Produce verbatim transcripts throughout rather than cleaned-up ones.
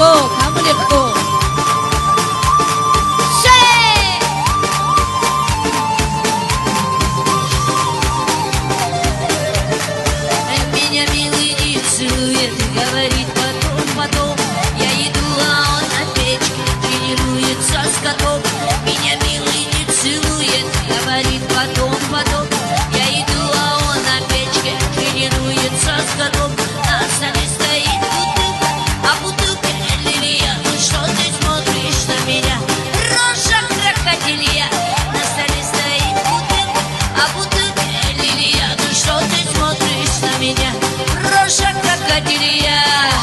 легко, кому легко. Меня милый не целует, говорит потом, потом. Я иду, а он на печке тренируется с котом. Меня милый не целует, говорит потом, потом. Я иду, а он на печке тренируется с котом. На столе стоит бутылка, а бутылка лилия. Ну что ты смотришь на меня? Рожа крокодилья. На столе стоит бутылка, а бутылка лилия. Ну что ты смотришь на меня? Рожа крокодилья.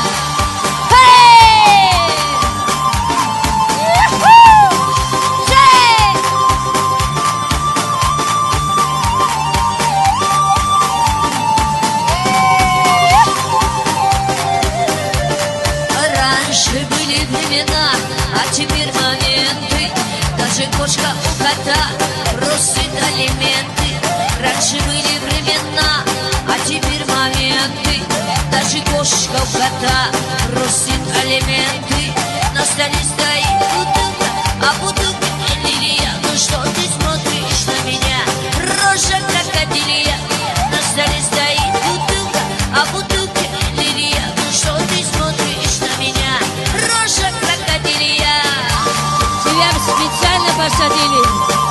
Раньше были времена, а теперь моменты. Даже кошка у кота просит алименты. Раньше были времена, а теперь моменты. Даже кошка у кота просит алименты. На столе стоит бутылка, а бутылка лилия. Ну что ты смотришь на меня? Рожа крокодилья. На столе стоит бутылка, а бутылка лилия. Ну что ты смотришь на меня? Рожа крокодилья. Тебя специально посадили.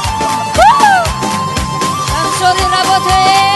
Танцоры, работаем.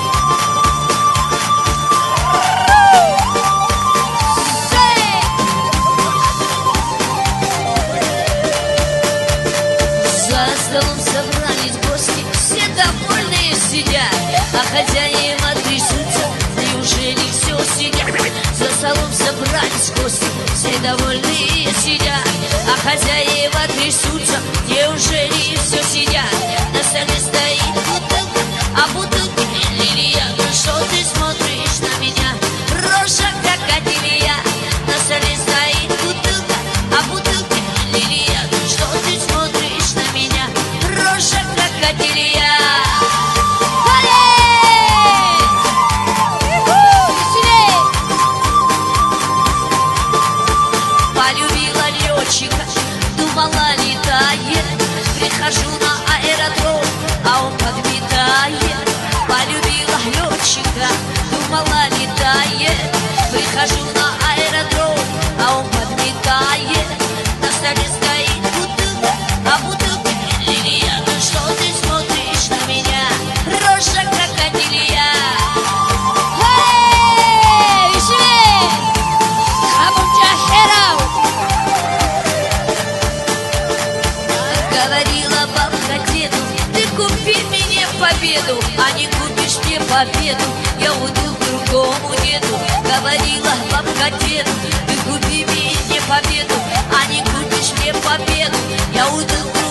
За столом собрались гости, все довольные сидят, а хозяева трясутся, неужели все сидят? За столом собрались гости, все довольные сидят, а хозяева трясутся, неужели все сидят? На столе стоит бутылка, а бутылка лилия. Ну что ты смотришь на меня? Рожа крокодилья. На столе стоит бутылка, а бутылка лилия. Ну что ты смотришь на меня? Рожа крокодилья. Полюбила летчика, думала летает. Прихожу на аэродром, а он подметает. Полюбила летчика, думала летает. Прихожу на аэродром, а он подметает. На столе стоит бутылка, а бутылка лилия. Ну что ты смотришь на меня? Рожа крокодилья. Говорила бабка деду, ты купи мне победу, а не купишь мне победу, я уйду к другому деду. Говорила бабка деду, ты купи мне победу, а не купишь мне победу, я уйду к